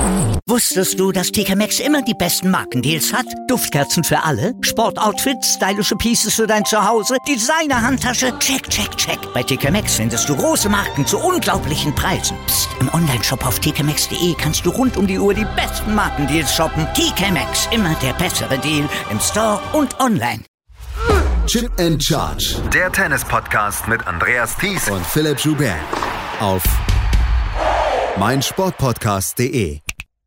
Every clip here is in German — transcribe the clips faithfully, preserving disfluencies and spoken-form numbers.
Wusstest du, dass T K Maxx immer die besten Markendeals hat? Duftkerzen für alle, Sportoutfits, stylische Pieces für dein Zuhause, Designer-Handtasche, check, check, check. Bei T K Maxx findest du große Marken zu unglaublichen Preisen. Psst. Im Onlineshop auf t k maxx punkt d e kannst du rund um die Uhr die besten Markendeals shoppen. T K Maxx, immer der bessere Deal im Store und online. Chip and Charge. Der Tennis-Podcast mit Andreas Thies und Philipp Joubert. Auf meinsportpodcast punkt de.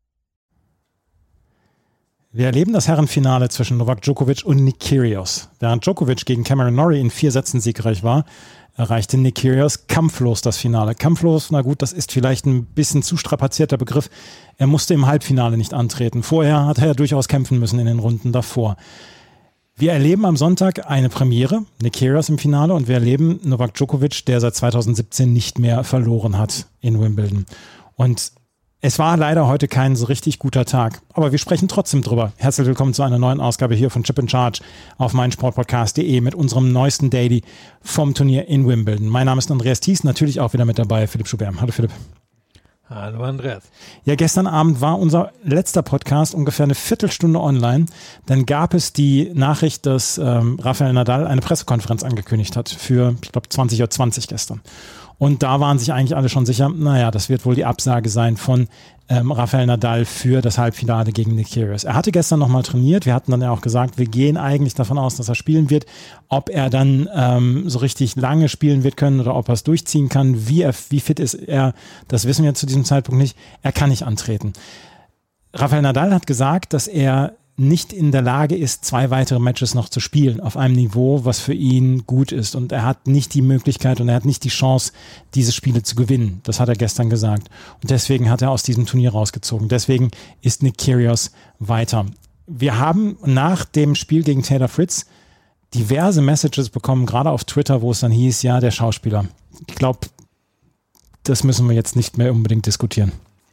Wir erleben das Herrenfinale zwischen Novak Djokovic und Nick Kyrgios. Während Djokovic gegen Cameron Norrie in vier Sätzen siegreich war, erreichte Nick Kyrgios kampflos das Finale. Kampflos, na gut, das ist vielleicht ein bisschen zu strapazierter Begriff. Er musste im Halbfinale nicht antreten. Vorher hat er ja durchaus kämpfen müssen in den Runden davor. Wir erleben am Sonntag eine Premiere, Nick Kyrgios im Finale, und wir erleben Novak Djokovic, der seit zweitausendsiebzehn nicht mehr verloren hat in Wimbledon. Und es war leider heute kein so richtig guter Tag, aber wir sprechen trotzdem drüber. Herzlich willkommen zu einer neuen Ausgabe hier von Chip and Charge auf meinsportpodcast punkt de mit unserem neuesten Daily vom Turnier in Wimbledon. Mein Name ist Andreas Thies, natürlich auch wieder mit dabei Philipp Joubert. Hallo Philipp. Hallo Andreas. Ja, gestern Abend war unser letzter Podcast ungefähr eine Viertelstunde online. Dann gab es die Nachricht, dass ähm, Rafael Nadal eine Pressekonferenz angekündigt hat für, ich glaube, zwanzig Uhr zwanzig gestern. Und da waren sich eigentlich alle schon sicher, naja, das wird wohl die Absage sein von ähm, Rafael Nadal für das Halbfinale gegen Nick Kyrgios. Er hatte gestern nochmal trainiert. Wir hatten dann ja auch gesagt, wir gehen eigentlich davon aus, dass er spielen wird. Ob er dann ähm, so richtig lange spielen wird können oder ob er es durchziehen kann, wie, er, wie fit ist er, das wissen wir zu diesem Zeitpunkt nicht. Er kann nicht antreten. Rafael Nadal hat gesagt, dass er nicht in der Lage ist, zwei weitere Matches noch zu spielen auf einem Niveau, was für ihn gut ist. Und er hat nicht die Möglichkeit und er hat nicht die Chance, diese Spiele zu gewinnen. Das hat er gestern gesagt. Und deswegen hat er aus diesem Turnier rausgezogen. Deswegen ist Nick Kyrgios weiter. Wir haben nach dem Spiel gegen Taylor Fritz diverse Messages bekommen, gerade auf Twitter, wo es dann hieß, ja, der Schauspieler. Ich glaube, das müssen wir jetzt nicht mehr unbedingt diskutieren.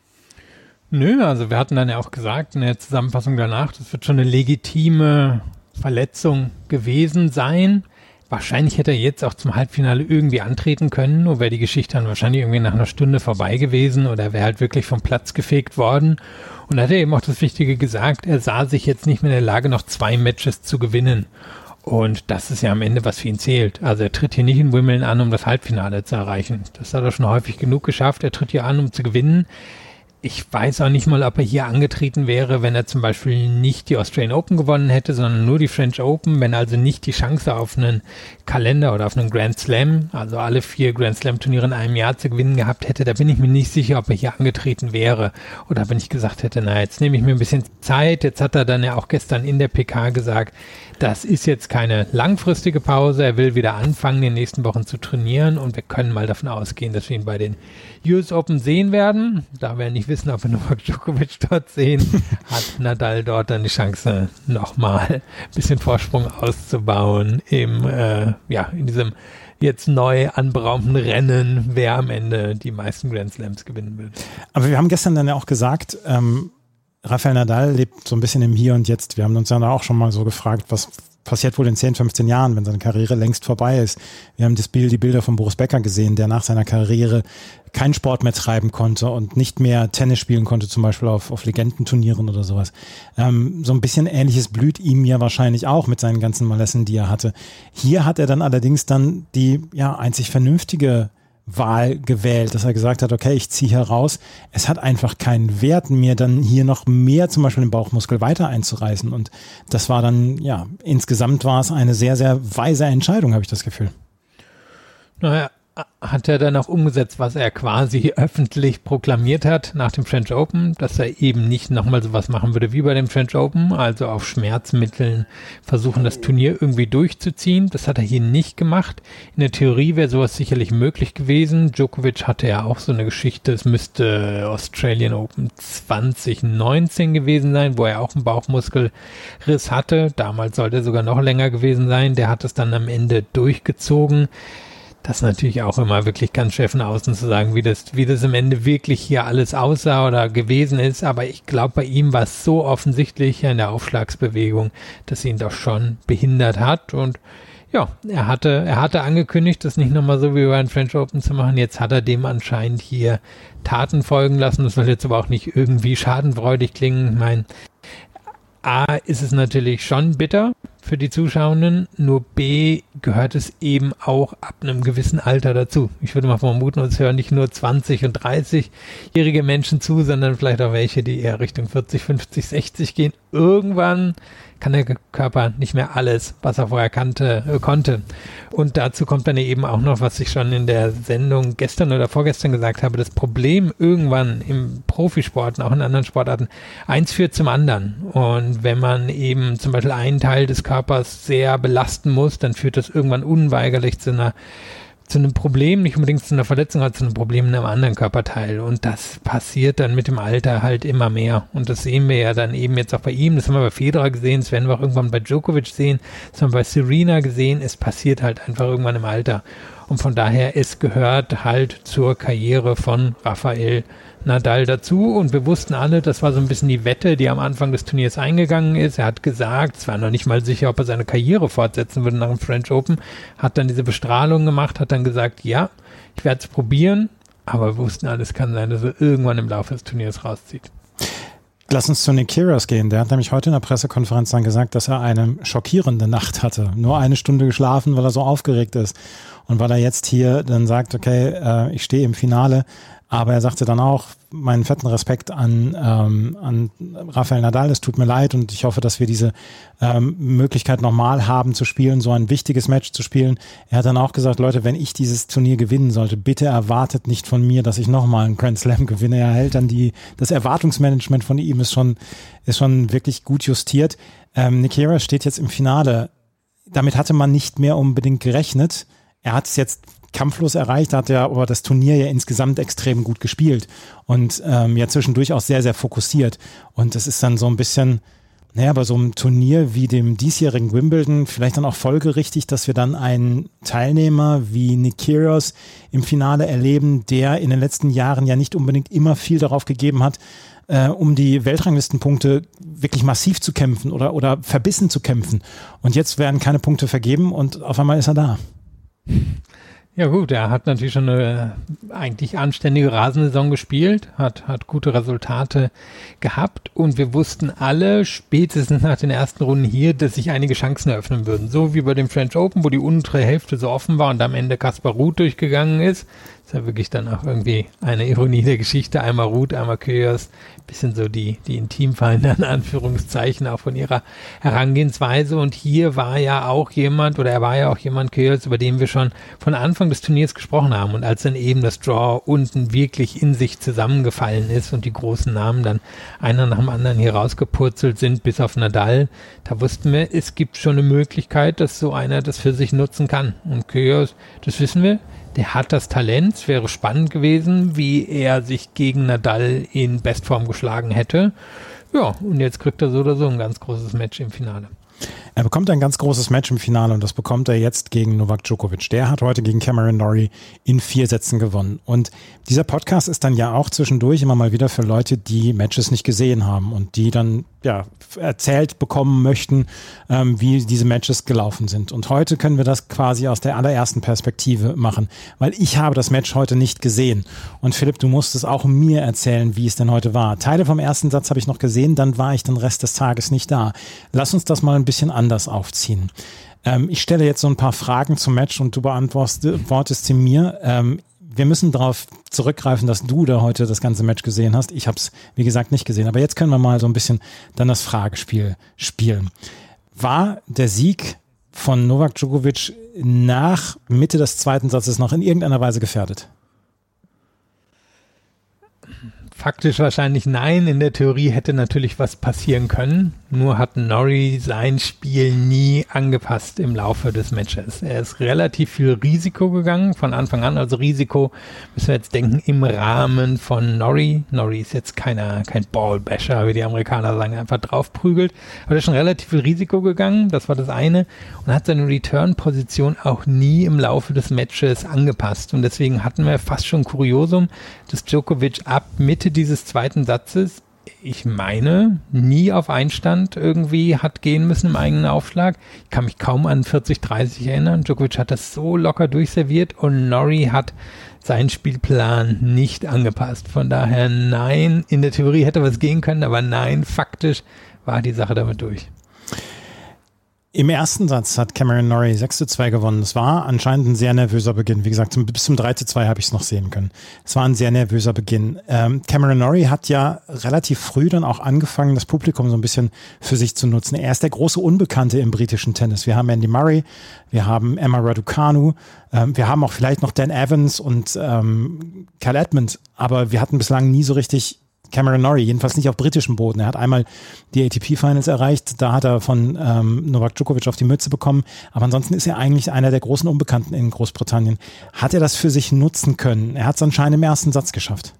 Nö, also wir hatten dann ja auch gesagt in der Zusammenfassung danach, das wird schon eine legitime Verletzung gewesen sein. Wahrscheinlich hätte er jetzt auch zum Halbfinale irgendwie antreten können, nur wäre die Geschichte dann wahrscheinlich irgendwie nach einer Stunde vorbei gewesen oder wäre halt wirklich vom Platz gefegt worden. Und da hat er eben auch das Wichtige gesagt, er sah sich jetzt nicht mehr in der Lage, noch zwei Matches zu gewinnen. Und das ist ja am Ende, was für ihn zählt. Also er tritt hier nicht in Wimbledon an, um das Halbfinale zu erreichen. Das hat er schon häufig genug geschafft. Er tritt hier an, um zu gewinnen. Ich weiß auch nicht mal, ob er hier angetreten wäre, wenn er zum Beispiel nicht die Australian Open gewonnen hätte, sondern nur die French Open, wenn er also nicht die Chance auf einen Kalender oder auf einen Grand Slam, also alle vier Grand Slam Turniere in einem Jahr zu gewinnen gehabt hätte, da bin ich mir nicht sicher, ob er hier angetreten wäre. Oder wenn ich gesagt hätte, na, jetzt nehme ich mir ein bisschen Zeit, jetzt hat er dann ja auch gestern in der P K gesagt, das ist jetzt keine langfristige Pause, er will wieder anfangen, in den nächsten Wochen zu trainieren und wir können mal davon ausgehen, dass wir ihn bei den U S Open sehen werden. Da wir nicht wissen, ob wir Novak Djokovic dort sehen, hat Nadal dort dann die Chance, nochmal ein bisschen Vorsprung auszubauen im, äh, ja, in diesem jetzt neu anberaumten Rennen, wer am Ende die meisten Grand Slams gewinnen will. Aber wir haben gestern dann ja auch gesagt, ähm, Rafael Nadal lebt so ein bisschen im Hier und Jetzt. Wir haben uns dann auch schon mal so gefragt, was passiert wohl in zehn, fünfzehn Jahren, wenn seine Karriere längst vorbei ist. Wir haben das Bild, die Bilder von Boris Becker gesehen, der nach seiner Karriere keinen Sport mehr treiben konnte und nicht mehr Tennis spielen konnte, zum Beispiel auf, auf Legendenturnieren oder sowas. Ähm, so ein bisschen Ähnliches blüht ihm ja wahrscheinlich auch mit seinen ganzen Malessen, die er hatte. Hier hat er dann allerdings dann die ja einzig vernünftige Wahl gewählt, dass er gesagt hat, okay, ich ziehe heraus. Es hat einfach keinen Wert, mir dann hier noch mehr zum Beispiel den Bauchmuskel weiter einzureißen. Und das war dann, ja, insgesamt war es eine sehr, sehr weise Entscheidung, habe ich das Gefühl. Naja, hat er dann auch umgesetzt, was er quasi öffentlich proklamiert hat nach dem French Open, dass er eben nicht nochmal sowas machen würde wie bei dem French Open, also auf Schmerzmitteln versuchen, das Turnier irgendwie durchzuziehen. Das hat er hier nicht gemacht. In der Theorie wäre sowas sicherlich möglich gewesen. Djokovic hatte ja auch so eine Geschichte, es müsste Australian Open zwanzig neunzehn gewesen sein, wo er auch einen Bauchmuskelriss hatte. Damals sollte er sogar noch länger gewesen sein. Der hat es dann am Ende durchgezogen. Das ist natürlich auch immer wirklich ganz schwer von außen zu sagen, wie das, wie das am Ende wirklich hier alles aussah oder gewesen ist. Aber ich glaube, bei ihm war es so offensichtlich in der Aufschlagsbewegung, dass ihn doch schon behindert hat. Und ja, er hatte, er hatte angekündigt, das nicht nochmal so wie beim French Open zu machen. Jetzt hat er dem anscheinend hier Taten folgen lassen. Das soll jetzt aber auch nicht irgendwie schadenfreudig klingen. Ich meine, A, ist es natürlich schon bitter für die Zuschauenden, nur B, gehört es eben auch ab einem gewissen Alter dazu. Ich würde mal vermuten, uns hören nicht nur zwanzig- und dreißig-jährige Menschen zu, sondern vielleicht auch welche, die eher Richtung vierzig, fünfzig, sechzig gehen. Irgendwann kann der Körper nicht mehr alles, was er vorher kannte, äh, konnte. Und dazu kommt dann eben auch noch, was ich schon in der Sendung gestern oder vorgestern gesagt habe, das Problem irgendwann im Profisport und auch in anderen Sportarten, eins führt zum anderen. Und wenn man eben zum Beispiel einen Teil des Körpers sehr belasten muss, dann führt das irgendwann unweigerlich zu einer zu einem Problem, nicht unbedingt zu einer Verletzung, aber zu einem Problem in einem anderen Körperteil. Und das passiert dann mit dem Alter halt immer mehr. Und das sehen wir ja dann eben jetzt auch bei ihm. Das haben wir bei Federer gesehen, das werden wir auch irgendwann bei Djokovic sehen, das haben wir bei Serena gesehen. Es passiert halt einfach irgendwann im Alter. Und von daher, es gehört halt zur Karriere von Rafael Nadal dazu. Und wir wussten alle, das war so ein bisschen die Wette, die am Anfang des Turniers eingegangen ist. Er hat gesagt, es war noch nicht mal sicher, ob er seine Karriere fortsetzen würde nach dem French Open, hat dann diese Bestrahlung gemacht, hat dann gesagt, ja, ich werde es probieren, aber wir wussten alle, es kann sein, dass er irgendwann im Laufe des Turniers rauszieht. Lass uns zu Nick Kyrgios gehen. Der hat nämlich heute in der Pressekonferenz dann gesagt, dass er eine schockierende Nacht hatte. Nur eine Stunde geschlafen, weil er so aufgeregt ist. Und weil er jetzt hier dann sagt, okay, äh, ich stehe im Finale. Aber er sagte dann auch, meinen fetten Respekt an, ähm, an Rafael Nadal, es tut mir leid und ich hoffe, dass wir diese ähm, Möglichkeit nochmal haben zu spielen, so ein wichtiges Match zu spielen. Er hat dann auch gesagt, Leute, wenn ich dieses Turnier gewinnen sollte, bitte erwartet nicht von mir, dass ich nochmal einen Grand Slam gewinne. Er hält dann die, das Erwartungsmanagement von ihm ist schon, ist schon wirklich gut justiert. Ähm, Nick Kyrgios steht jetzt im Finale. Damit hatte man nicht mehr unbedingt gerechnet. Er hat es jetzt kampflos erreicht, hat er aber das Turnier ja insgesamt extrem gut gespielt und ähm, ja zwischendurch auch sehr, sehr fokussiert. Und das ist dann so ein bisschen, naja, bei so einem Turnier wie dem diesjährigen Wimbledon vielleicht dann auch folgerichtig, dass wir dann einen Teilnehmer wie Nick Kyrgios im Finale erleben, der in den letzten Jahren ja nicht unbedingt immer viel darauf gegeben hat, äh, um die Weltranglistenpunkte wirklich massiv zu kämpfen oder, oder verbissen zu kämpfen. Und jetzt werden keine Punkte vergeben und auf einmal ist er da. Ja gut, er hat natürlich schon eine eigentlich anständige Rasensaison gespielt, hat, hat gute Resultate gehabt und wir wussten alle spätestens nach den ersten Runden hier, dass sich einige Chancen eröffnen würden. So wie bei dem French Open, wo die untere Hälfte so offen war und am Ende Kaspar Ruud durchgegangen ist. Ist ja wirklich dann auch irgendwie eine Ironie der Geschichte. Einmal Ruud, einmal Kyrgios. Bisschen so die, die Intimfeinde in Anführungszeichen auch von ihrer Herangehensweise. Und hier war ja auch jemand, oder er war ja auch jemand, Kyrgios, über den wir schon von Anfang des Turniers gesprochen haben. Und als dann eben das Draw unten wirklich in sich zusammengefallen ist und die großen Namen dann einer nach dem anderen hier rausgepurzelt sind, bis auf Nadal, da wussten wir, es gibt schon eine Möglichkeit, dass so einer das für sich nutzen kann. Und Kyrgios, das wissen wir, der hat das Talent. Es wäre spannend gewesen, wie er sich gegen Nadal in Bestform geschlagen hätte. Ja, und jetzt kriegt er so oder so ein ganz großes Match im Finale. Er bekommt ein ganz großes Match im Finale und das bekommt er jetzt gegen Novak Djokovic. Der hat heute gegen Cameron Norrie in vier Sätzen gewonnen. Und dieser Podcast ist dann ja auch zwischendurch immer mal wieder für Leute, die Matches nicht gesehen haben und die dann ja erzählt bekommen möchten, ähm, wie diese Matches gelaufen sind. Und heute können wir das quasi aus der allerersten Perspektive machen, weil ich habe das Match heute nicht gesehen. Und Philipp, du musst es auch mir erzählen, wie es denn heute war. Teile vom ersten Satz habe ich noch gesehen, dann war ich den Rest des Tages nicht da. Lass uns das mal ein bisschen anders aufziehen. Ähm, ich stelle jetzt so ein paar Fragen zum Match und du beantwortest sie mir. Ähm, wir müssen darauf zurückgreifen, dass du da heute das ganze Match gesehen hast. Ich habe es, wie gesagt, nicht gesehen. Aber jetzt können wir mal so ein bisschen dann das Fragespiel spielen. War der Sieg von Novak Djokovic nach Mitte des zweiten Satzes noch in irgendeiner Weise gefährdet? Faktisch wahrscheinlich nein. In der Theorie hätte natürlich was passieren können. Nur hat Norrie sein Spiel nie angepasst im Laufe des Matches. Er ist relativ viel Risiko gegangen von Anfang an. Also Risiko müssen wir jetzt denken im Rahmen von Norrie. Norrie ist jetzt keiner, kein Ballbasher, wie die Amerikaner sagen, einfach draufprügelt. Aber er ist schon relativ viel Risiko gegangen. Das war das eine. Und hat seine Return-Position auch nie im Laufe des Matches angepasst. Und deswegen hatten wir fast schon Kuriosum, dass Djokovic ab Mitte dieses zweiten Satzes ich meine, nie auf Einstand irgendwie hat gehen müssen im eigenen Aufschlag. Ich kann mich kaum an vierzig dreißig erinnern. Djokovic hat das so locker durchserviert und Norrie hat seinen Spielplan nicht angepasst. Von daher nein, in der Theorie hätte was gehen können, aber nein, faktisch war die Sache damit durch. Im ersten Satz hat Cameron Norrie sechs zu zwei gewonnen. Es war anscheinend ein sehr nervöser Beginn. Wie gesagt, zum, bis zum drei zu zwei habe ich es noch sehen können. Es war ein sehr nervöser Beginn. Ähm, Cameron Norrie hat ja relativ früh dann auch angefangen, das Publikum so ein bisschen für sich zu nutzen. Er ist der große Unbekannte im britischen Tennis. Wir haben Andy Murray, wir haben Emma Raducanu, ähm, wir haben auch vielleicht noch Dan Evans und ähm, Kyle Edmund, aber wir hatten bislang nie so richtig Cameron Norrie, jedenfalls nicht auf britischem Boden. Er hat einmal die A T P-Finals erreicht, da hat er von ähm, Novak Djokovic auf die Mütze bekommen, aber ansonsten ist er eigentlich einer der großen Unbekannten in Großbritannien. Hat er das für sich nutzen können? Er hat es anscheinend im ersten Satz geschafft.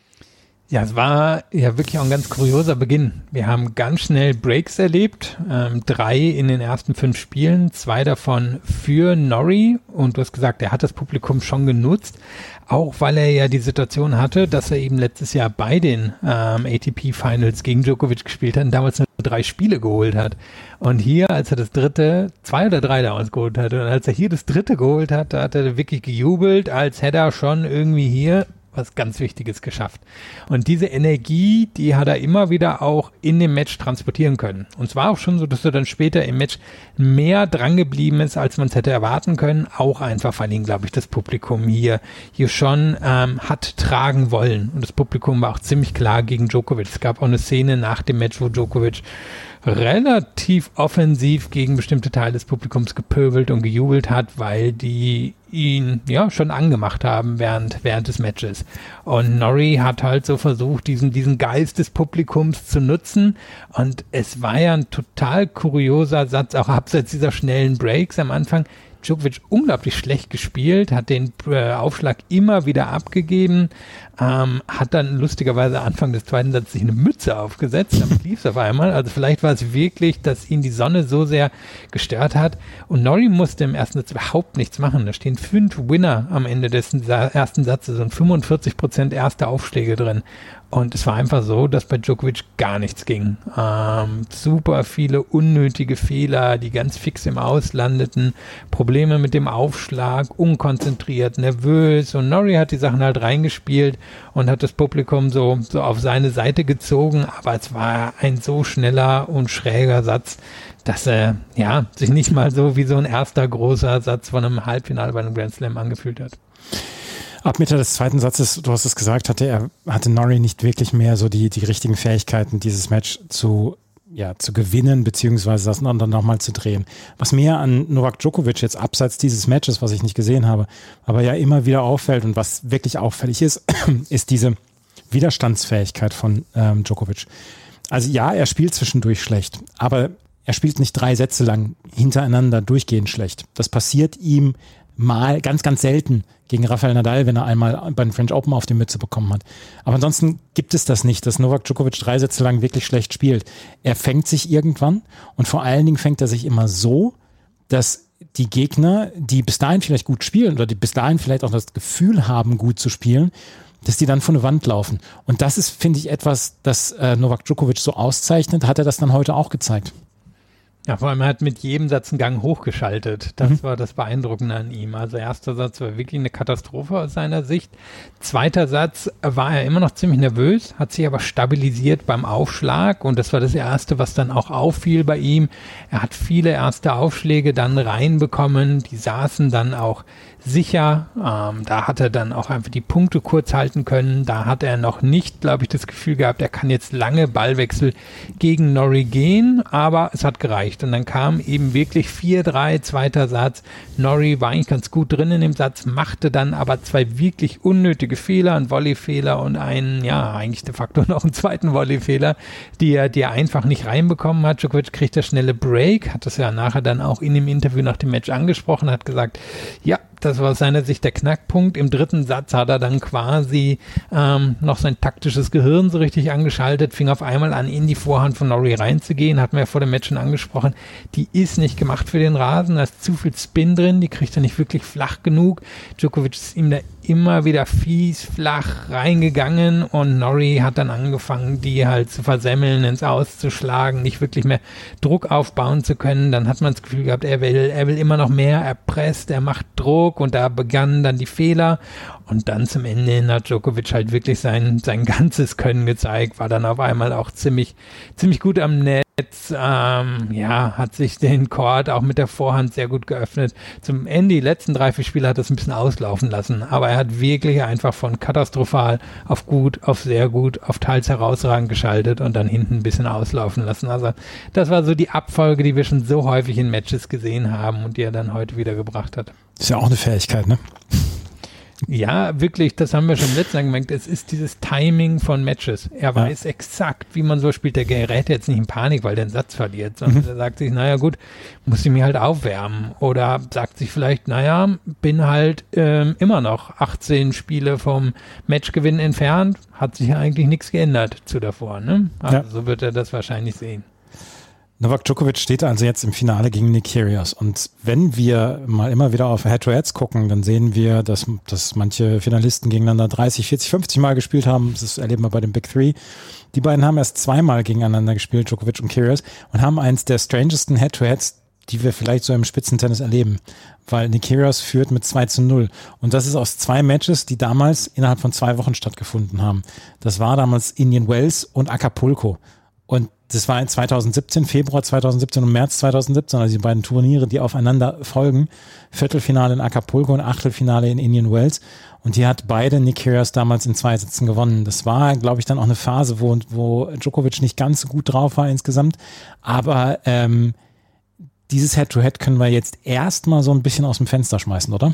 Ja, es war ja wirklich auch ein ganz kurioser Beginn. Wir haben ganz schnell Breaks erlebt, ähm, drei in den ersten fünf Spielen, zwei davon für Norrie und du hast gesagt, er hat das Publikum schon genutzt, auch weil er ja die Situation hatte, dass er eben letztes Jahr bei den ähm, A T P Finals gegen Djokovic gespielt hat und damals nur drei Spiele geholt hat. Und hier, als er das dritte, zwei oder drei damals geholt hat und als er hier das dritte geholt hat, da hat er wirklich gejubelt, als hätte er schon irgendwie hier was ganz Wichtiges geschafft. Und diese Energie, die hat er immer wieder auch in dem Match transportieren können. Und zwar auch schon so, dass er dann später im Match mehr drangeblieben ist, als man es hätte erwarten können. Auch einfach, weil ihn, glaube ich, das Publikum hier, hier schon ähm, hat tragen wollen. Und das Publikum war auch ziemlich klar gegen Djokovic. Es gab auch eine Szene nach dem Match, wo Djokovic relativ offensiv gegen bestimmte Teile des Publikums gepöbelt und gejubelt hat, weil die ihn ja schon angemacht haben während während des Matches. Und Norrie hat halt so versucht, diesen diesen Geist des Publikums zu nutzen. Und es war ja ein total kurioser Satz, auch abseits dieser schnellen Breaks am Anfang. Djokovic unglaublich schlecht gespielt, hat den äh, Aufschlag immer wieder abgegeben, ähm, hat dann lustigerweise Anfang des zweiten Satzes sich eine Mütze aufgesetzt, damit lief es auf einmal. Also vielleicht war es wirklich, dass ihn die Sonne so sehr gestört hat. Und Norrie musste im ersten Satz überhaupt nichts machen. Da stehen fünf Winner am Ende des ersten Satzes und fünfundvierzig Prozent erste Aufschläge drin. Und es war einfach so, dass bei Djokovic gar nichts ging. Ähm, super viele unnötige Fehler, die ganz fix im Aus landeten, Probleme mit dem Aufschlag, unkonzentriert, nervös. Und Norrie hat die Sachen halt reingespielt und hat das Publikum so, so auf seine Seite gezogen. Aber es war ein so schneller und schräger Satz, dass er ja sich nicht mal so wie so ein erster großer Satz von einem Halbfinale bei einem Grand Slam angefühlt hat. Ab Mitte des zweiten Satzes, du hast es gesagt, hatte er, hatte Norrie nicht wirklich mehr so die, die richtigen Fähigkeiten, dieses Match zu, ja, zu gewinnen, beziehungsweise das dann nochmal zu drehen. Was mir an Novak Djokovic jetzt abseits dieses Matches, was ich nicht gesehen habe, aber ja immer wieder auffällt und was wirklich auffällig ist, ist diese Widerstandsfähigkeit von ähm, Djokovic. Also ja, er spielt zwischendurch schlecht, aber er spielt nicht drei Sätze lang hintereinander durchgehend schlecht. Das passiert ihm mal ganz, ganz selten gegen Rafael Nadal, wenn er einmal beim French Open auf die Mütze bekommen hat. Aber ansonsten gibt es das nicht, dass Novak Djokovic drei Sätze lang wirklich schlecht spielt. Er fängt sich irgendwann und vor allen Dingen fängt er sich immer so, dass die Gegner, die bis dahin vielleicht gut spielen oder die bis dahin vielleicht auch das Gefühl haben, gut zu spielen, dass die dann vor eine Wand laufen. Und das ist, finde ich, etwas, das äh, Novak Djokovic so auszeichnet. Hat er das dann heute auch gezeigt? Ja, vor allem er hat mit jedem Satz einen Gang hochgeschaltet. Das Mhm. war das Beeindruckende an ihm. Also erster Satz war wirklich eine Katastrophe aus seiner Sicht. Zweiter Satz war er immer noch ziemlich nervös, hat sich aber stabilisiert beim Aufschlag und das war das Erste, was dann auch auffiel bei ihm. Er hat viele erste Aufschläge dann reinbekommen, die saßen dann auch sicher. Ähm, da hat er dann auch einfach die Punkte kurz halten können. Da hat er noch nicht, glaube ich, das Gefühl gehabt, er kann jetzt lange Ballwechsel gegen Norrie gehen, aber es hat gereicht. Und dann kam eben wirklich vier drei, zweiter Satz. Norrie war eigentlich ganz gut drin in dem Satz, machte dann aber zwei wirklich unnötige Fehler, einen Volleyfehler und einen, ja, eigentlich de facto noch einen zweiten Volleyfehler, die er, die er einfach nicht reinbekommen hat. Djokovic kriegt das schnelle Break, hat das ja nachher dann auch in dem Interview nach dem Match angesprochen, hat gesagt, ja, das war aus seiner Sicht der Knackpunkt. Im dritten Satz hat er dann quasi ähm, noch sein taktisches Gehirn so richtig angeschaltet, fing auf einmal an, in die Vorhand von Norrie reinzugehen, hatten wir ja vor dem Match schon angesprochen. Die ist nicht gemacht für den Rasen, da ist zu viel Spin drin, die kriegt er nicht wirklich flach genug. Djokovic ist ihm da immer wieder fies flach reingegangen und Norrie hat dann angefangen, die halt zu versemmeln, ins Auszuschlagen, nicht wirklich mehr Druck aufbauen zu können. Dann hat man das Gefühl gehabt, er will, er will immer noch mehr, er presst, er macht Druck und da begannen dann die Fehler und dann zum Ende hin hat Djokovic halt wirklich sein, sein ganzes Können gezeigt, war dann auf einmal auch ziemlich, ziemlich gut am Netz. Ähm, ja, hat sich den Court auch mit der Vorhand sehr gut geöffnet. Zum Ende, die letzten drei, vier Spiele hat er es ein bisschen auslaufen lassen, aber er hat wirklich einfach von katastrophal auf gut, auf sehr gut, auf teils herausragend geschaltet und dann hinten ein bisschen auslaufen lassen. Also das war so die Abfolge, die wir schon so häufig in Matches gesehen haben und die er dann heute wieder gebracht hat. Ist ja auch eine Fähigkeit, ne? Ja, wirklich, das haben wir schon letztes Mal gemerkt, es ist dieses Timing von Matches. Er weiß ja exakt, wie man so spielt. Der gerät jetzt nicht in Panik, weil der einen Satz verliert, sondern mhm. er sagt sich, naja gut, muss ich mich halt aufwärmen. Oder sagt sich vielleicht, naja, bin halt ähm, immer noch achtzehn Spiele vom Matchgewinn entfernt, hat sich ja eigentlich nichts geändert zu davor. Ne? Also ja. So wird er das wahrscheinlich sehen. Novak Djokovic steht also jetzt im Finale gegen Nick Kyrgios. Und wenn wir mal immer wieder auf Head-to-Heads gucken, dann sehen wir, dass, dass manche Finalisten gegeneinander dreißig, vierzig, fünfzig Mal gespielt haben. Das erleben wir bei den Big Three. Die beiden haben erst zweimal gegeneinander gespielt, Djokovic und Kyrgios, und haben eins der strangesten Head-to-Heads, die wir vielleicht so im Spitzentennis erleben. Weil Nick Kyrgios führt mit zwei zu null. Und das ist aus zwei Matches, die damals innerhalb von zwei Wochen stattgefunden haben. Das war damals Indian Wells und Acapulco. Und das war in zweitausendsiebzehn, Februar zweitausendsiebzehn und März zweitausendsiebzehn, also die beiden Turniere, die aufeinander folgen. Viertelfinale in Acapulco und Achtelfinale in Indian Wells. Und die hat beide Nick Kyrgios damals in zwei Sätzen gewonnen. Das war, glaube ich, dann auch eine Phase, wo, wo Djokovic nicht ganz so gut drauf war insgesamt. Aber ähm, dieses Head-to-Head können wir jetzt erstmal so ein bisschen aus dem Fenster schmeißen, oder?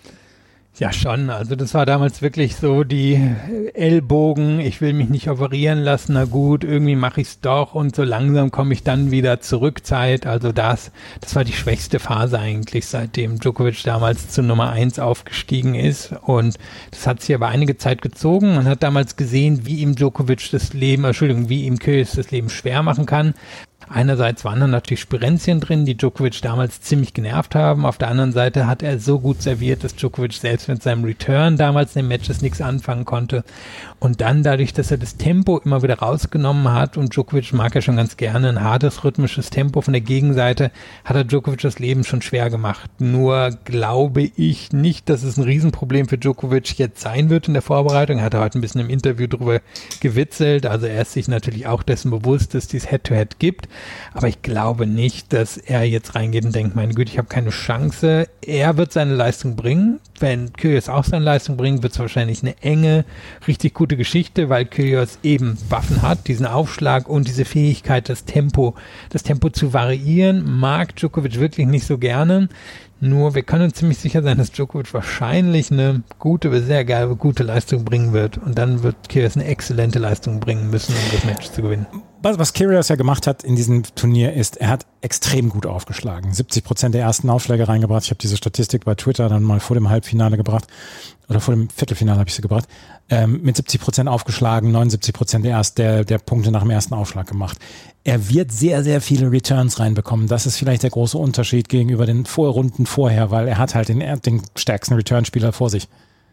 Ja, schon. Also das war damals wirklich so die Ellbogen, ich will mich nicht operieren lassen, na gut, irgendwie mache ich es doch und so langsam komme ich dann wieder zurück Zeit. Also das, das war die schwächste Phase eigentlich, seitdem Djokovic damals zu Nummer eins aufgestiegen ist, und das hat sich aber einige Zeit gezogen. Man hat damals gesehen, wie ihm Djokovic das Leben, Entschuldigung, wie ihm Kyrgios das Leben schwer machen kann. Einerseits waren da natürlich Spirenzchen drin, die Djokovic damals ziemlich genervt haben. Auf der anderen Seite hat er so gut serviert, dass Djokovic selbst mit seinem Return damals in den Matches nichts anfangen konnte. Und dann dadurch, dass er das Tempo immer wieder rausgenommen hat, und Djokovic mag ja schon ganz gerne ein hartes, rhythmisches Tempo von der Gegenseite, hat er Djokovic das Leben schon schwer gemacht. Nur glaube ich nicht, dass es ein Riesenproblem für Djokovic jetzt sein wird in der Vorbereitung. Er hat heute ein bisschen im Interview drüber gewitzelt. Also er ist sich natürlich auch dessen bewusst, dass dies Head-to-Head gibt. Aber ich glaube nicht, dass er jetzt reingeht und denkt, meine Güte, ich habe keine Chance. Er wird seine Leistung bringen. Wenn Kyrgios auch seine Leistung bringt, wird es wahrscheinlich eine enge, richtig gute Geschichte, weil Kyrgios eben Waffen hat, diesen Aufschlag und diese Fähigkeit, das Tempo, das Tempo zu variieren, mag Djokovic wirklich nicht so gerne. Nur wir können uns ziemlich sicher sein, dass Djokovic wahrscheinlich eine gute, sehr geile, gute Leistung bringen wird. Und dann wird Kyrgios eine exzellente Leistung bringen müssen, um das Match zu gewinnen. Was, was Kyrgios ja gemacht hat in diesem Turnier ist, er hat extrem gut aufgeschlagen. siebzig Prozent der ersten Aufschläge reingebracht. Ich habe diese Statistik bei Twitter dann mal vor dem Halbfinale gebracht. Oder vor dem Viertelfinale habe ich sie gebracht. Ähm, mit siebzig Prozent aufgeschlagen, neunundsiebzig Prozent der, erst, der, der Punkte nach dem ersten Aufschlag gemacht. Er wird sehr, sehr viele Returns reinbekommen. Das ist vielleicht der große Unterschied gegenüber den Vorrunden vorher, weil er hat halt den, den stärksten Returnspieler vor sich.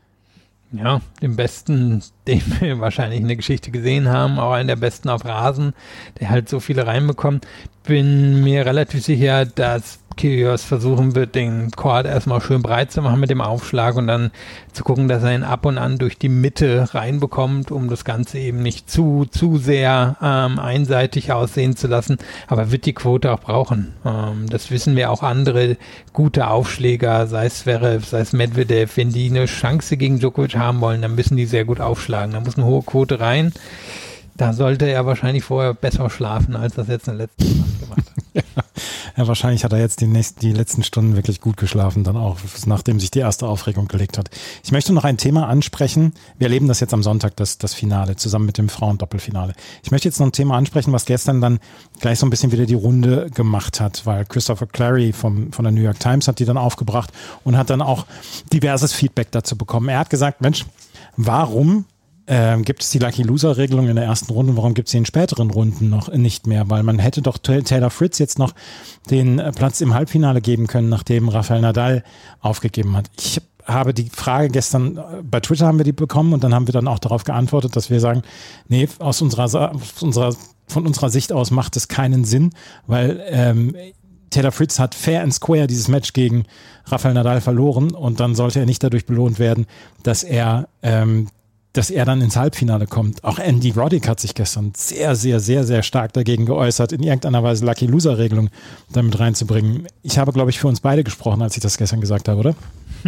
Ja, den besten, den wir wahrscheinlich in der Geschichte gesehen haben, auch einen der besten auf Rasen, der halt so viele reinbekommt. Bin mir relativ sicher, dass Kyrgios versuchen wird, den Court erstmal schön breit zu machen mit dem Aufschlag und dann zu gucken, dass er ihn ab und an durch die Mitte reinbekommt, um das Ganze eben nicht zu zu sehr ähm, einseitig aussehen zu lassen. Aber er wird die Quote auch brauchen. Ähm, das wissen wir auch andere gute Aufschläger, sei es Zverev, sei es Medvedev, wenn die eine Chance gegen Djokovic haben wollen, dann müssen die sehr gut aufschlagen. Da muss eine hohe Quote rein. Da sollte er wahrscheinlich vorher besser schlafen, als das jetzt in der letzten Nacht gemacht hat. Ja. Ja, wahrscheinlich hat er jetzt die, nächsten, die letzten Stunden wirklich gut geschlafen, dann auch, nachdem sich die erste Aufregung gelegt hat. Ich möchte noch ein Thema ansprechen. Wir erleben das jetzt am Sonntag, das, das Finale, zusammen mit dem Frauendoppelfinale. Ich möchte jetzt noch ein Thema ansprechen, was gestern dann gleich so ein bisschen wieder die Runde gemacht hat, weil Christopher Clarey vom, von der New York Times hat die dann aufgebracht und hat dann auch diverses Feedback dazu bekommen. Er hat gesagt, Mensch, warum Ähm, gibt es die Lucky Loser Regelung in der ersten Runde, warum gibt es sie in späteren Runden noch nicht mehr? Weil man hätte doch Taylor Fritz jetzt noch den äh, Platz im Halbfinale geben können, nachdem Rafael Nadal aufgegeben hat. Ich habe die Frage gestern, äh, bei Twitter haben wir die bekommen und dann haben wir dann auch darauf geantwortet, dass wir sagen, nee, aus unserer, aus unserer, von unserer Sicht aus macht es keinen Sinn, weil ähm, Taylor Fritz hat fair and square dieses Match gegen Rafael Nadal verloren und dann sollte er nicht dadurch belohnt werden, dass er ähm, dass er dann ins Halbfinale kommt. Auch Andy Roddick hat sich gestern sehr, sehr, sehr, sehr stark dagegen geäußert, in irgendeiner Weise Lucky-Loser-Regelung damit reinzubringen. Ich habe, glaube ich, für uns beide gesprochen, als ich das gestern gesagt habe, oder?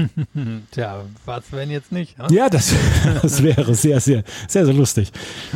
Tja, was wenn jetzt nicht? Ja, ja das, das wäre sehr, sehr, sehr, sehr lustig.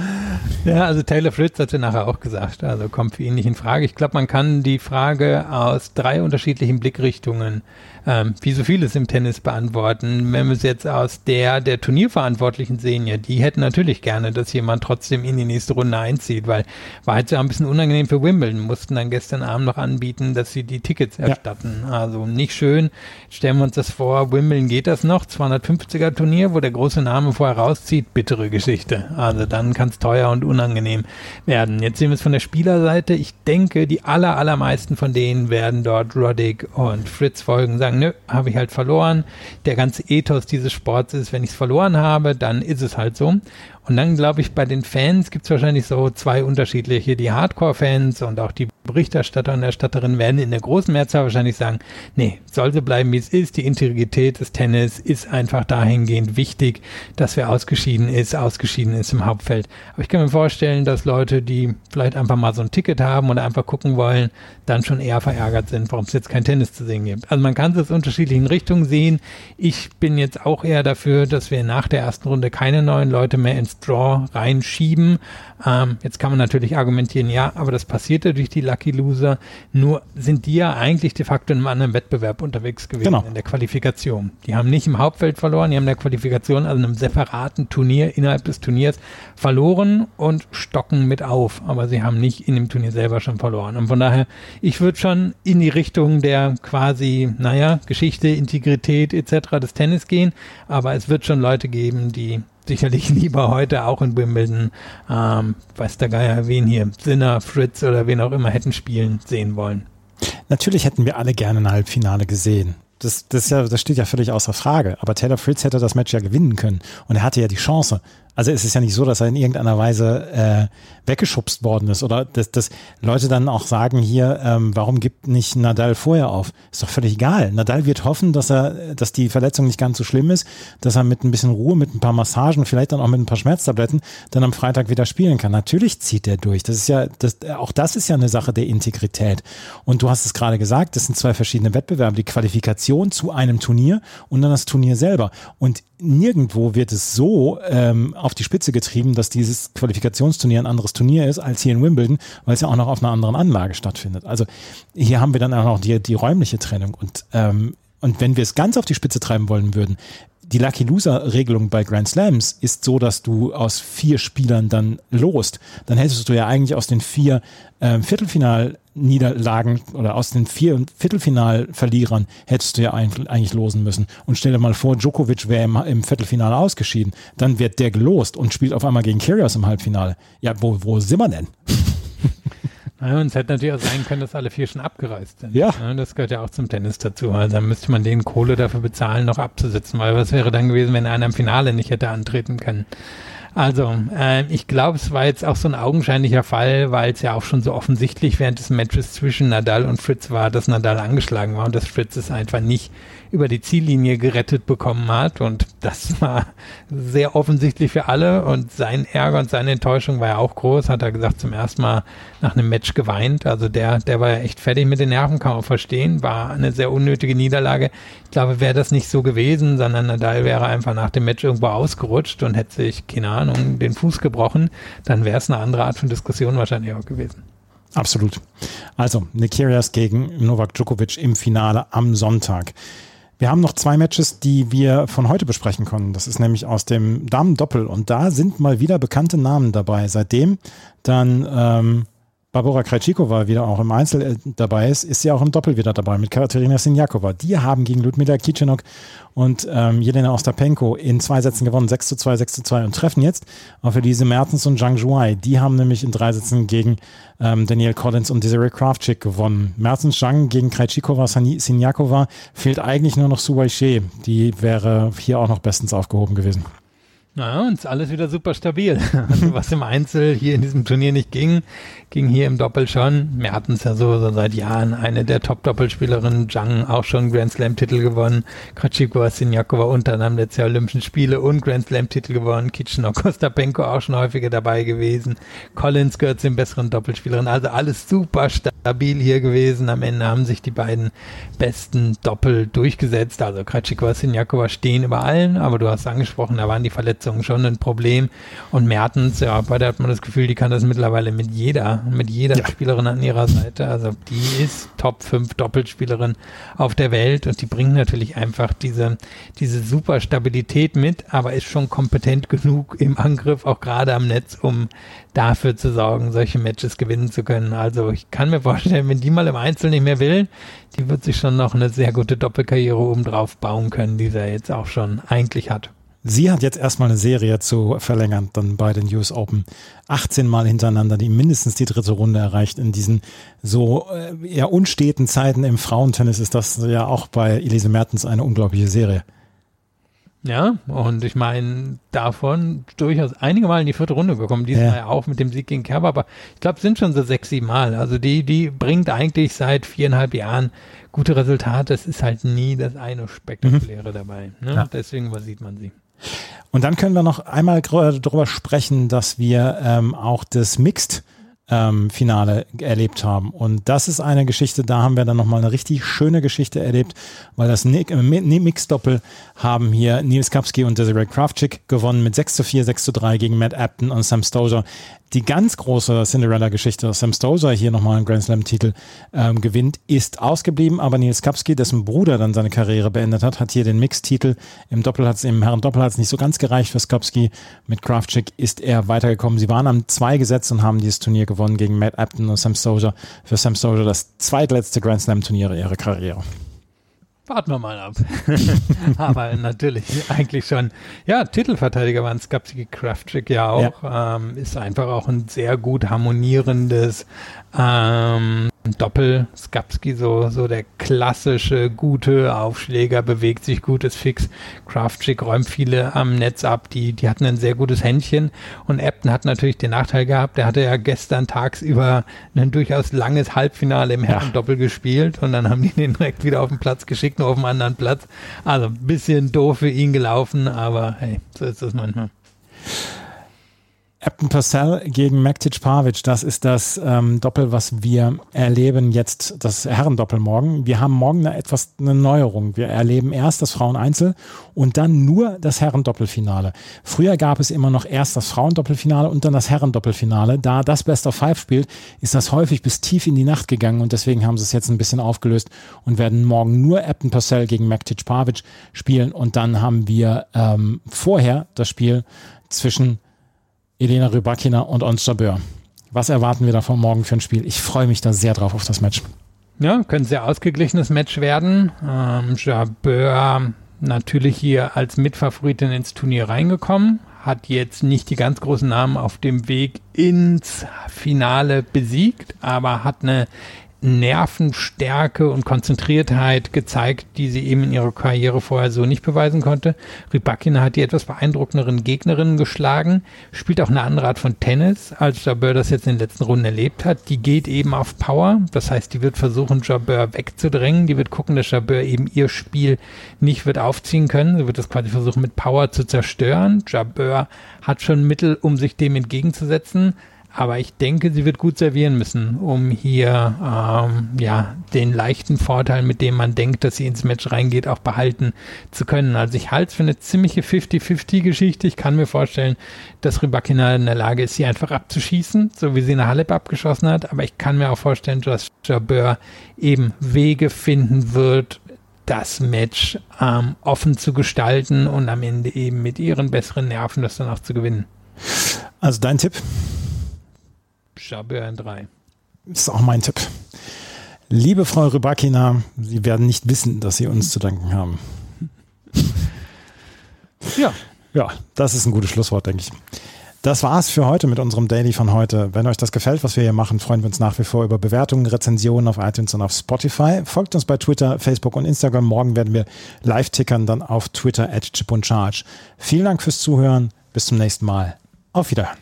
Ja, also Taylor Fritz hat ja nachher auch gesagt, also kommt für ihn nicht in Frage. Ich glaube, man kann die Frage aus drei unterschiedlichen Blickrichtungen, ähm, wie so vieles im Tennis, beantworten. Wenn wir es jetzt aus der der Turnierverantwortlichen sehen, ja, die hätten natürlich gerne, dass jemand trotzdem in die nächste Runde einzieht, weil war jetzt ja ein bisschen unangenehm für Wimbledon, mussten dann gestern Abend noch anbieten, dass sie die Tickets erstatten. Ja. Also nicht schön. Stellen wir uns das vor, Wimbledon geht das noch, zweihundertfünfziger Turnier, wo der große Name vorher rauszieht, bittere Geschichte. Also dann kann es teuer und unangenehm werden. Jetzt sehen wir es von der Spielerseite. Ich denke, die aller, allermeisten von denen werden dort Roddick und Fritz folgen, sagen, nö, habe ich halt verloren. Der ganze Ethos dieses Sports ist, wenn ich es verloren habe, dann ist es halt so. Und dann, glaube ich, bei den Fans gibt es wahrscheinlich so zwei unterschiedliche. Die Hardcore-Fans und auch die Berichterstatter und Erstatterinnen werden in der großen Mehrzahl wahrscheinlich sagen, nee, soll so bleiben, wie es ist. Die Integrität des Tennis ist einfach dahingehend wichtig, dass wer ausgeschieden ist, ausgeschieden ist im Hauptfeld. Aber ich kann mir vorstellen, dass Leute, die vielleicht einfach mal so ein Ticket haben oder einfach gucken wollen, dann schon eher verärgert sind, warum es jetzt kein Tennis zu sehen gibt. Also man kann es aus unterschiedlichen Richtungen sehen. Ich bin jetzt auch eher dafür, dass wir nach der ersten Runde keine neuen Leute mehr ins Draw reinschieben. Ähm, jetzt kann man natürlich argumentieren, ja, aber das passierte durch die Lucky Loser. Nur sind die ja eigentlich de facto in einem anderen Wettbewerb unterwegs gewesen, genau, in der Qualifikation. Die haben nicht im Hauptfeld verloren, die haben in der Qualifikation, also in einem separaten Turnier innerhalb des Turniers verloren und stocken mit auf. Aber sie haben nicht in dem Turnier selber schon verloren. Und von daher, ich würde schon in die Richtung der quasi, naja, Geschichte, Integrität et cetera des Tennis gehen. Aber es wird schon Leute geben, die sicherlich lieber heute auch in Wimbledon, ähm, weiß der Geier, wen hier, Sinner, Fritz oder wen auch immer hätten spielen sehen wollen. Natürlich hätten wir alle gerne ein Halbfinale gesehen. Das, das, ist ja, das steht ja völlig außer Frage. Aber Taylor Fritz hätte das Match ja gewinnen können. Und er hatte ja die Chance. Also es ist ja nicht so, dass er in irgendeiner Weise äh, weggeschubst worden ist. Oder dass, dass Leute dann auch sagen hier, ähm, warum gibt nicht Nadal vorher auf? Ist doch völlig egal. Nadal wird hoffen, dass er, dass die Verletzung nicht ganz so schlimm ist, dass er mit ein bisschen Ruhe, mit ein paar Massagen, vielleicht dann auch mit ein paar Schmerztabletten, dann am Freitag wieder spielen kann. Natürlich zieht er durch. Das ist ja, das, auch das ist ja eine Sache der Integrität. Und du hast es gerade gesagt, das sind zwei verschiedene Wettbewerbe. Die Qualifikation zu einem Turnier und dann das Turnier selber. Und nirgendwo wird es so ähm, auf die Spitze getrieben, dass dieses Qualifikationsturnier ein anderes Turnier ist als hier in Wimbledon, weil es ja auch noch auf einer anderen Anlage stattfindet. Also hier haben wir dann auch noch die, die räumliche Trennung. Und, ähm, und wenn wir es ganz auf die Spitze treiben wollen würden, die Lucky Loser Regelung bei Grand Slams ist so, dass du aus vier Spielern dann lost. Dann hättest du ja eigentlich aus den vier ähm, Viertelfinalniederlagen oder aus den vier Viertelfinalverlierern hättest du ja eigentlich losen müssen. Und stell dir mal vor, Djokovic wäre im, im Viertelfinale ausgeschieden. Dann wird der gelost und spielt auf einmal gegen Kyrgios im Halbfinale. Ja, wo, wo sind wir denn? Ja, und es hätte natürlich auch sein können, dass alle vier schon abgereist sind. Ja. Ja, das gehört ja auch zum Tennis dazu. Also dann müsste man denen Kohle dafür bezahlen, noch abzusitzen, weil was wäre dann gewesen, wenn einer im Finale nicht hätte antreten können. Also, äh, ich glaube, es war jetzt auch so ein augenscheinlicher Fall, weil es ja auch schon so offensichtlich während des Matches zwischen Nadal und Fritz war, dass Nadal angeschlagen war und dass Fritz es einfach nicht über die Ziellinie gerettet bekommen hat. Und das war sehr offensichtlich für alle. Und sein Ärger und seine Enttäuschung war ja auch groß, hat er gesagt, zum ersten Mal nach einem Match geweint. Also der, der war ja echt fertig mit den Nerven, kann man verstehen. War eine sehr unnötige Niederlage. Ich glaube, wäre das nicht so gewesen, sondern Nadal wäre einfach nach dem Match irgendwo ausgerutscht und hätte sich, keine Ahnung, den Fuß gebrochen, dann wäre es eine andere Art von Diskussion wahrscheinlich auch gewesen. Absolut. Also, Nick Kyrgios gegen Novak Djokovic im Finale am Sonntag. Wir haben noch zwei Matches, die wir von heute besprechen können. Das ist nämlich aus dem Damen-Doppel. Und da sind mal wieder bekannte Namen dabei. Seitdem dann ähm, Barbora Krejcikova wieder auch im Einzel äh, dabei ist, ist sie auch im Doppel wieder dabei mit Katerina Siniakova. Die haben gegen Ludmila Kichenok und ähm, Jelena Ostapenko in zwei Sätzen gewonnen, sechs zu zwei, sechs zu zwei und treffen jetzt auf Elise Mertens und Zhang Zhuai. Die haben nämlich in drei Sätzen gegen ähm, Danielle Collins und Desiree Kravchik gewonnen. Mertens, Zhang gegen Krejcikova, Siniakova, fehlt eigentlich nur noch Su Weixie. Die wäre hier auch noch bestens aufgehoben gewesen. Naja, und ist alles wieder super stabil. Also was im Einzel hier in diesem Turnier nicht ging, ging hier im Doppel schon. Wir hatten es ja so, so seit Jahren eine der Top-Doppelspielerinnen, Zhang, auch schon Grand Slam-Titel gewonnen. Krejcikova, Siniakova unter anderem letztes Jahr Olympischen Spiele und Grand Slam-Titel gewonnen. Kichenok, Ostapenko auch schon häufiger dabei gewesen. Collins gehört zu den besseren Doppelspielerinnen. Also alles super stabil hier gewesen. Am Ende haben sich die beiden besten Doppel durchgesetzt. Also Krejcikova, Siniakova stehen über allen, aber du hast angesprochen, da waren die Verletzungen schon ein Problem. Und Mertens, ja, bei der hat man das Gefühl, die kann das mittlerweile mit jeder, mit jeder ja. Spielerin an ihrer Seite. Also die ist Top fünf Doppelspielerin auf der Welt und die bringt natürlich einfach diese, diese super Stabilität mit, aber ist schon kompetent genug im Angriff, auch gerade am Netz, um dafür zu sorgen, solche Matches gewinnen zu können. Also ich kann mir vorstellen, wenn die mal im Einzel nicht mehr will, die wird sich schon noch eine sehr gute Doppelkarriere obendrauf bauen können, die sie jetzt auch schon eigentlich hat. Sie hat jetzt erstmal eine Serie zu verlängern, dann bei den U S Open. achtzehn Mal hintereinander, die mindestens die dritte Runde erreicht. In diesen so äh, eher unsteten Zeiten im Frauentennis ist das ja auch bei Elise Mertens eine unglaubliche Serie. Ja, und ich meine, davon durchaus einige Mal in die vierte Runde gekommen. Diesmal ja auch mit dem Sieg gegen Kerber, aber ich glaube, es sind schon so sechs, sieben Mal. Also die, die bringt eigentlich seit viereinhalb Jahren gute Resultate. Es ist halt nie das eine Spektakuläre mhm. dabei. Ne? Ja. Deswegen übersieht man sie. Und dann können wir noch einmal darüber sprechen, dass wir ähm, auch das Mixed ähm, Finale erlebt haben. Und das ist eine Geschichte, da haben wir dann nochmal eine richtig schöne Geschichte erlebt, weil das Mixed-Doppel haben hier Niels Kapski und Desiree Kravchik gewonnen mit sechs zu vier, sechs zu drei gegen Matt Apton und Sam Stosur. Die ganz große Cinderella-Geschichte, dass Sam Stosur hier nochmal einen Grand Slam-Titel ähm, gewinnt, ist ausgeblieben, aber Niels Kapski, dessen Bruder dann seine Karriere beendet hat, hat hier den Mixed-Titel. Im Doppel hat's, im Herren-Doppel hat es nicht so ganz gereicht für Kapski. Mit Kravchik ist er weitergekommen. Sie waren am zwei gesetzt und haben dieses Turnier gewonnen gegen Matt Apton und Sam Stosur. Für Sam Stosur das zweitletzte Grand Slam-Turnier ihrer Karriere. Warten wir mal ab. Aber natürlich eigentlich schon, ja, Titelverteidiger waren Skapski, Kravchik ja auch. Ja. Ähm, ist einfach auch ein sehr gut harmonierendes ähm, Doppel. Skapski so, so der klassische, gute Aufschläger, bewegt sich gut, ist fix. Kravchik räumt viele am Netz ab. Die, die hatten ein sehr gutes Händchen. Und Apton hat natürlich den Nachteil gehabt, der hatte ja gestern tagsüber ein durchaus langes Halbfinale im Herren-Doppel ja. gespielt und dann haben die den direkt wieder auf den Platz geschickt, nur auf einem anderen Platz. Also ein bisschen doof für ihn gelaufen, aber hey, so ist das manchmal. Upton Purcell gegen Mektic Pavic, das ist das ähm, Doppel, was wir erleben jetzt, das Herrendoppel morgen. Wir haben morgen eine, etwas eine Neuerung. Wir erleben erst das Fraueneinzel und dann nur das Herrendoppelfinale. Früher gab es immer noch erst das Frauendoppelfinale und dann das Herrendoppelfinale. Da das Best of Five spielt, ist das häufig bis tief in die Nacht gegangen und deswegen haben sie es jetzt ein bisschen aufgelöst und werden morgen nur Upton Purcell gegen Mektic Pavic spielen und dann haben wir ähm, vorher das Spiel zwischen Elena Rybakina und Ons Jabeur. Was erwarten wir da von morgen für ein Spiel? Ich freue mich da sehr drauf auf das Match. Ja, könnte ein sehr ausgeglichenes Match werden. Ähm, Jabeur natürlich hier als Mitfavoritin ins Turnier reingekommen, hat jetzt nicht die ganz großen Namen auf dem Weg ins Finale besiegt, aber hat eine Nervenstärke und Konzentriertheit gezeigt, die sie eben in ihrer Karriere vorher so nicht beweisen konnte. Rybakina hat die etwas beeindruckenderen Gegnerinnen geschlagen, spielt auch eine andere Art von Tennis, als Jabeur das jetzt in den letzten Runden erlebt hat. Die geht eben auf Power, das heißt, die wird versuchen, Jabeur wegzudrängen, die wird gucken, dass Jabeur eben ihr Spiel nicht wird aufziehen können, sie wird das quasi versuchen, mit Power zu zerstören. Jabeur hat schon Mittel, um sich dem entgegenzusetzen, Aber ich denke, sie wird gut servieren müssen, um hier ähm, ja, den leichten Vorteil, mit dem man denkt, dass sie ins Match reingeht, auch behalten zu können. Also ich halte es für eine ziemliche fifty fifty Geschichte. Ich kann mir vorstellen, dass Rybakina in der Lage ist, sie einfach abzuschießen, so wie sie eine Halep abgeschossen hat. Aber ich kann mir auch vorstellen, dass Jabeur eben Wege finden wird, das Match ähm, offen zu gestalten und am Ende eben mit ihren besseren Nerven das dann auch zu gewinnen. Also dein Tipp? Jabeur in drei. Ist auch mein Tipp. Liebe Frau Rybakina, Sie werden nicht wissen, dass Sie uns zu danken haben. Ja. Ja, das ist ein gutes Schlusswort, denke ich. Das war's für heute mit unserem Daily von heute. Wenn euch das gefällt, was wir hier machen, freuen wir uns nach wie vor über Bewertungen, Rezensionen auf iTunes und auf Spotify. Folgt uns bei Twitter, Facebook und Instagram. Morgen werden wir live tickern, dann auf Twitter at Chip und Charge. Vielen Dank fürs Zuhören. Bis zum nächsten Mal. Auf Wiederhören.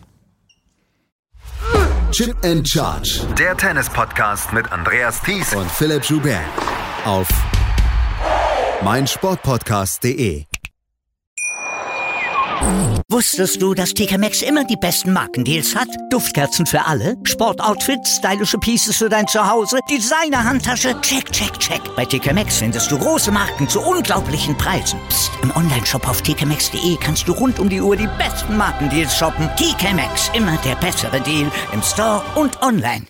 Chip and Charge. Der Tennis-Podcast mit Andreas Thies und Philipp Joubert. Auf meinsportpodcast punkt de. Wusstest du, dass T K Maxx immer die besten Markendeals hat? Duftkerzen für alle, Sportoutfits, stylische Pieces für dein Zuhause, Designer-Handtasche, check, check, check. Bei T K Maxx findest du große Marken zu unglaublichen Preisen. Psst. im Onlineshop auf t k maxx punkt de kannst du rund um die Uhr die besten Markendeals shoppen. T K Maxx, immer der bessere Deal im Store und online.